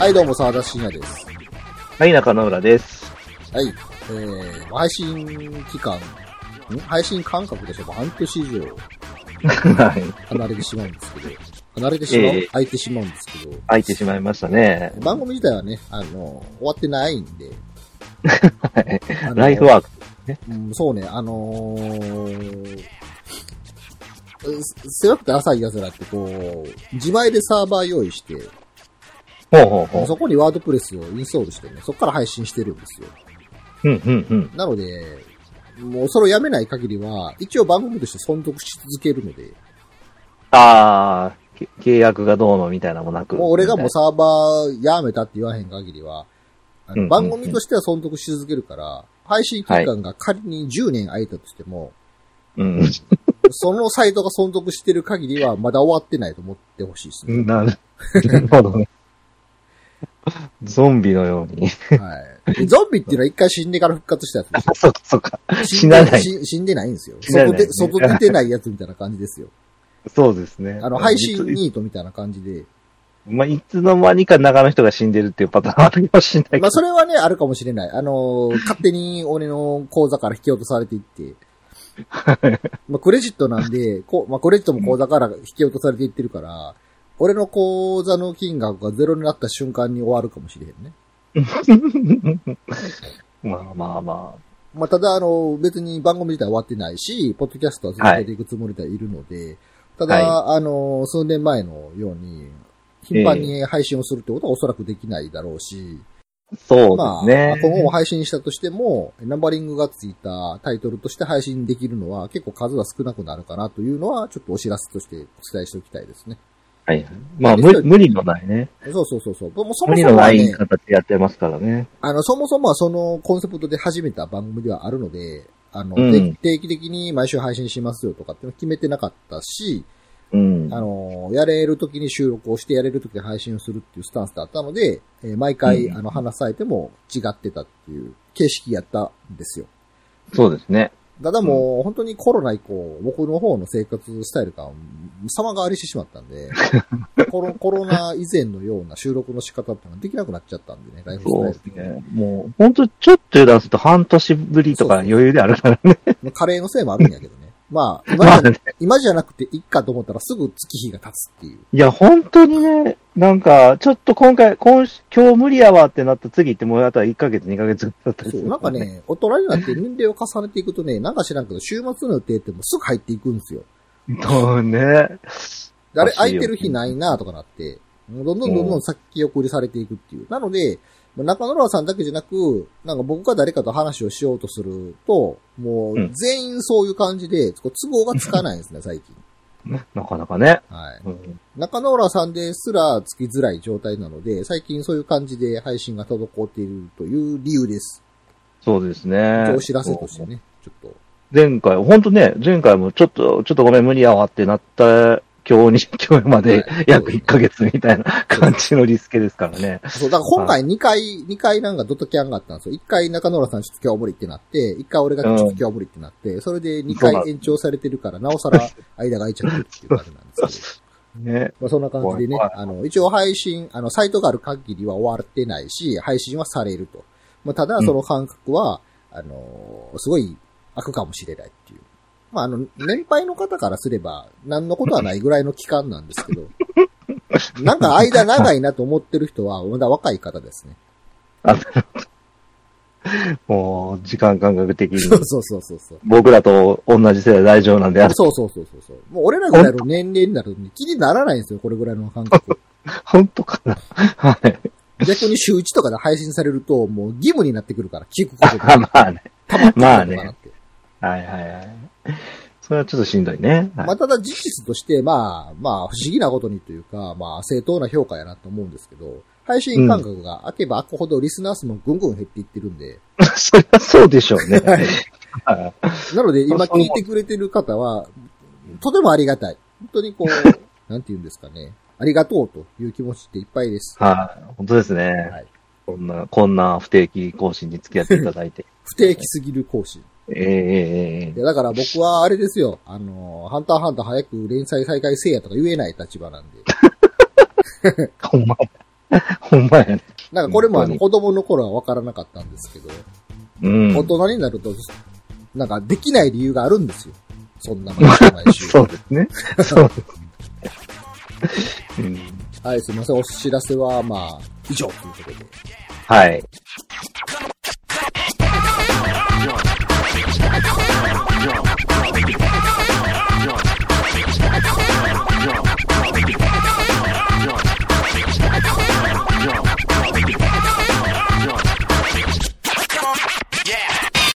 はい、どうも、沢田信也です。 はい、中野浦です。 はい、配信期間、配信間隔でしょうか、半年以上、はい、離れてしまうんですけど、空いてしまうんですけど、 空いてしまいましたね。 番組自体はね、終わってないんで、 はい、ライフワークね。 そうね、狭くて浅い奴らってこう、自前でサーバー用意して、そこにワードプレスをインストールしてね、そこから配信してるんですよ。なので、もうそれをやめない限りは、一応番組として存続し続けるので。 契約がどうのみたいなもなく。 もう俺がもうサーバーやめたって言わへん限りは、番組としては存続し続けるから、配信期間が仮に10年空いたとしても、そのサイトが存続してる限りはまだ終わってないと思ってほしいですね。 なるほどね。ゾンビのように。 はい。ゾンビっていうのは一回死んでから復活したやつですよ。そうか。死なない。 死んでないんですよ。外出てないやつみたいな感じですよ。 そうですね。 配信ニートみたいな感じで。 まあ、いつの間にか中の人が死んでるっていうパターンあるかもしれないけど。 まあ、それはね、あるかもしれない。勝手に俺の口座から引き落とされていって、まあ、クレジットなんで、クレジットも口座から引き落とされていってるから、俺の口座の金額がゼロになった瞬間に終わるかもしれへんね。 まあ。まあ、ただ、別に番組自体終わってないし、ポッドキャストは続けていくつもりではいるので、ただ、数年前のように、頻繁に配信をするってことはおそらくできないだろうし、 そうですね。 まあ、今後も配信したとしても、ナンバリングがついたタイトルとして配信できるのは結構数は少なくなるかなというのは、ちょっとお知らせとしてお伝えしておきたいですね。 はい。まあ、無理のないね。 そう。 無理のない形でやってますからね。 そもそもはそのコンセプトで始めた番組ではあるので、定期的に毎週配信しますよとかって決めてなかったし、やれる時に収録をしてやれる時に配信をするっていうスタンスだったので、毎回、話されても違ってたっていう形式やったんですよ。 そうですね。 ただもう、本当にコロナ以降、僕の方の生活スタイルが様変わりしてしまったんで、コロナ以前のような収録の仕方ってのができなくなっちゃったんでね、ライフスタイル。 そうですね。もう、本当ちょっと油断すると半年ぶりとか余裕であるからね。 カレーのせいもあるんやけどね。まあ、今じゃなくていっかと思ったらすぐ月日が経つっていう。 いや、本当にね、なんか、ちょっと今日無理やわってなった次ってもうあとは1ヶ月2ヶ月だったりする、 そう、なんかね、大人になって年齢を重ねていくとね、なんか知らんけど、週末の予定ってもうすぐ入っていくんですよ。 そうね。 あれ、空いてる日ないなとかなって、どんどん先送りされていくっていう。なので、中野浦さんだけじゃなく、なんか僕が誰かと話をしようとすると、もう全員そういう感じで、都合がつかないんですね、最近。 なかなかね。 はい。中野浦さんですらつきづらい状態なので、最近そういう感じで配信が滞っているという理由です。 そうですね。 お知らせとしてね、ちょっと。 前回もちょっとごめん無理やわってなった、今日まで約1ヶ月みたいな感じのリスケですからね。 そう、だから今回2回なんかドタキャンがあったんですよ。1回中野浦さんちょっと今日無理ってなって、1回俺がちょっと今日無理ってなって、それで2回延長されてるから、なおさら間が空いちゃってるっていう感じなんですけど。ね。まあそんな感じでね、一応配信、サイトがある限りは終わってないし、配信はされると。まあただその感覚は、すごい空くかもしれないっていう。まあ年配の方からすれば、何のことはないぐらいの期間なんですけど、なんか間長いなと思ってる人は、まだ若い方ですね。 もう、時間感覚的に。 そう。 僕らと同じ世代大丈夫なんである。 そう。もう俺らぐらいの年齢になると気にならないんですよ、これぐらいの感覚。 本当かな。はい。 逆に週1とかで配信されると、もう義務になってくるから、聞くことが。 まあね。まあね。はい。それはちょっとしんどいね。 はい、まあ、ただ事実として、まあ、不思議なことにというか、まあ、正当な評価やなと思うんですけど、配信間隔が空けば空くほどリスナー数もぐんぐん減っていってるんで。 そりゃそうでしょうね。はい。 なので、今聞いてくれてる方は、とてもありがたい。本当にこう、なんて言うんですかね。ありがとうという気持ちっていっぱいです。 はい。本当ですね。はい。こんな不定期更新に付き合っていただいて。 不定期すぎる更新。いやだから僕はあれですよ。ハンターハンター早く連載再開せえやとか言えない立場なんで。 ほんま。 ほんまやね。 なんかこれも子供の頃は分からなかったんですけど、 うん。 大人になると、なんかできない理由があるんですよ。そんな毎週。 そうですね。そうです。うん、 はい、すいません。お知らせは、まあ、以上ということで。 はい。